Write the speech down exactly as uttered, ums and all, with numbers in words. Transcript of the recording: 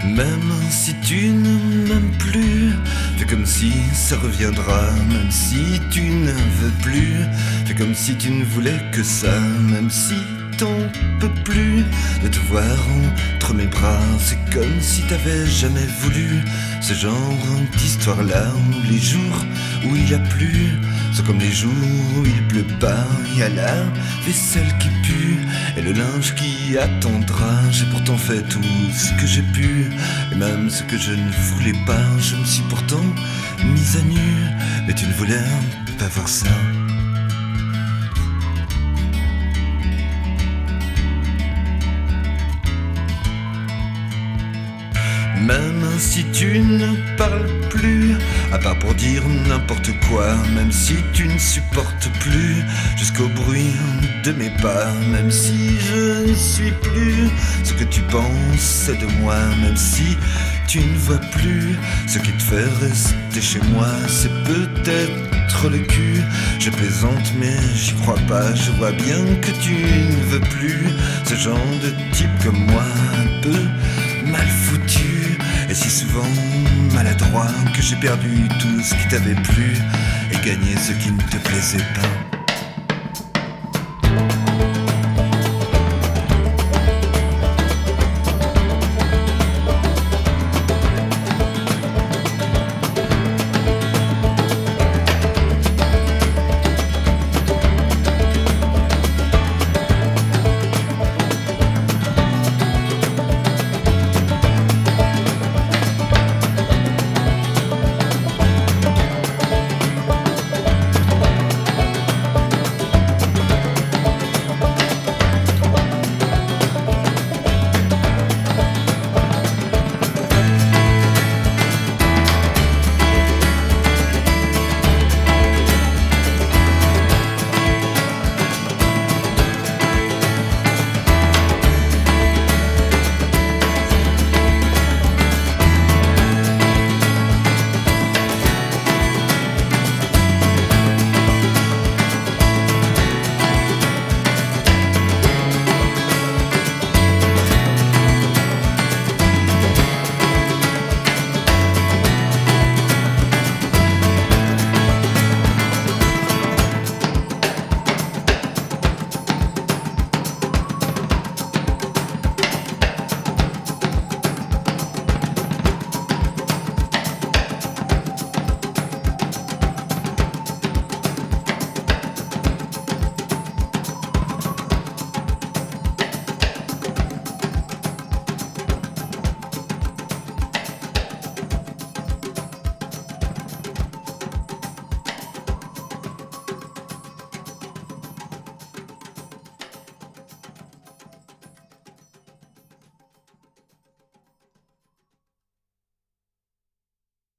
Même si tu ne m'aimes plus, fais comme si ça reviendra. Même si tu ne veux plus, fais comme si tu ne voulais que ça. Même si t'en peux plus de te voir entre mes bras, c'est comme si t'avais jamais voulu ce genre d'histoire-là, où les jours où il a plu sont comme les jours où il pleut pas. Il y a la vaisselle qui pue et le linge qui attendra. J'ai pourtant fait tout ce que j'ai pu, et même ce que je ne voulais pas. Je me suis pourtant mise à nu, mais tu ne voulais pas voir ça. Même si tu ne parles plus, à part pour dire n'importe quoi. Même si tu ne supportes plus jusqu'au bruit de mes pas. Même si je ne suis plus ce que tu penses de moi. Même si tu ne vois plus ce qui te fait rester chez moi. C'est peut-être le cul, je plaisante mais j'y crois pas. Je vois bien que tu ne veux plus ce genre de type comme moi, un peu mal foutu et si souvent maladroit, que j'ai perdu tout ce qui t'avait plu et gagné ce qui ne te plaisait pas.